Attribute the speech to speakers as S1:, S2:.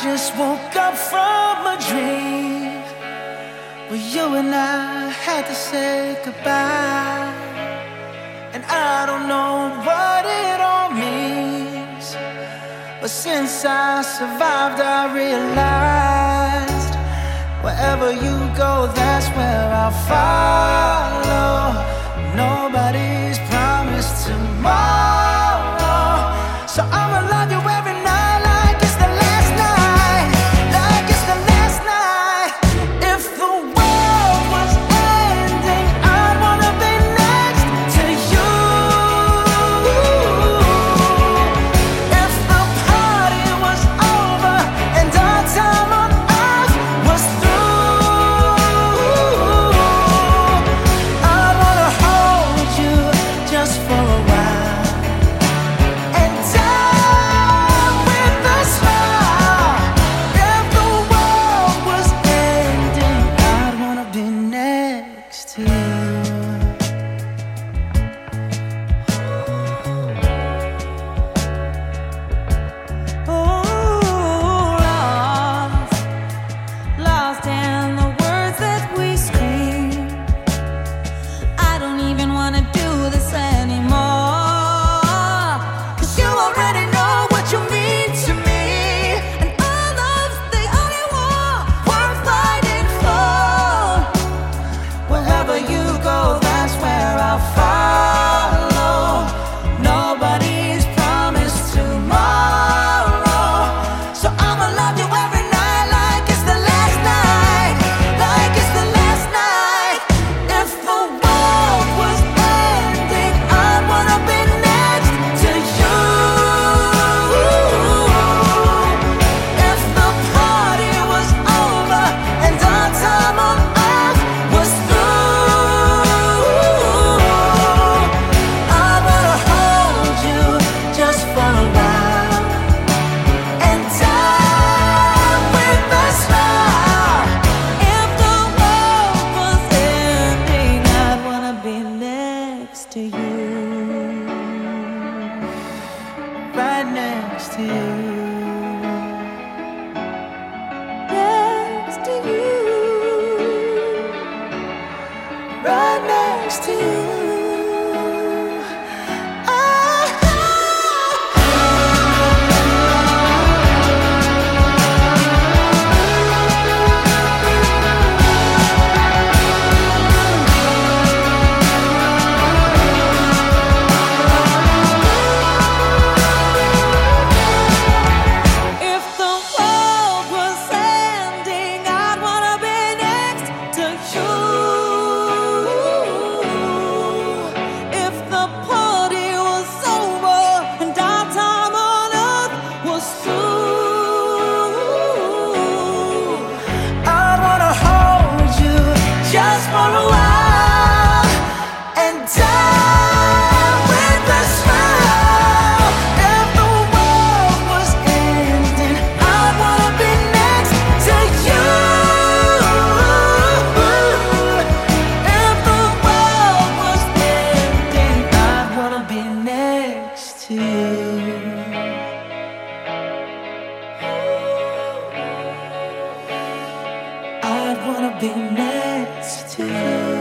S1: just woke up from a dream where you and I had to say goodbye. And I don't know what it all means, but since I survived I realized wherever you go, that's where I'll follow. Nobody's promised tomorrow, so I'ma love you every night like it's the last night, like it's the last night. If the world was ending, I'd wanna be next to you. If the party was over and our time on earth was through, I'd wanna hold you just for a while and die with a smile. If the world was ending, I'd wanna be next to you.
S2: Lost in the words that we scream. I don't even wanna do this anymore, 'cause you already know what you mean to me, and our love's the only war worth fighting for.
S1: Wherever you go, that's where I'll follow. Nobody's promised tomorrow, so I'ma love you every night like it's the last night, like it's the last night. If the world was ending, I'd wanna be next to you. If the party was over and our time on earth was through, I wanna hold you just for a while and die with a smile.
S2: If the world was ending, I'd wanna be next to you.
S1: Right next to you.
S2: Next to you.
S1: Right next to you.
S2: If the world was ending, I'd wanna be next to you. If the party was over and our time on earth was through,
S1: I wanna hold you just for a while and die with a smile. If the world was ending, I'd wanna be next to you. If the world was ending, I'd wanna be next to you. I'd wanna be next to you.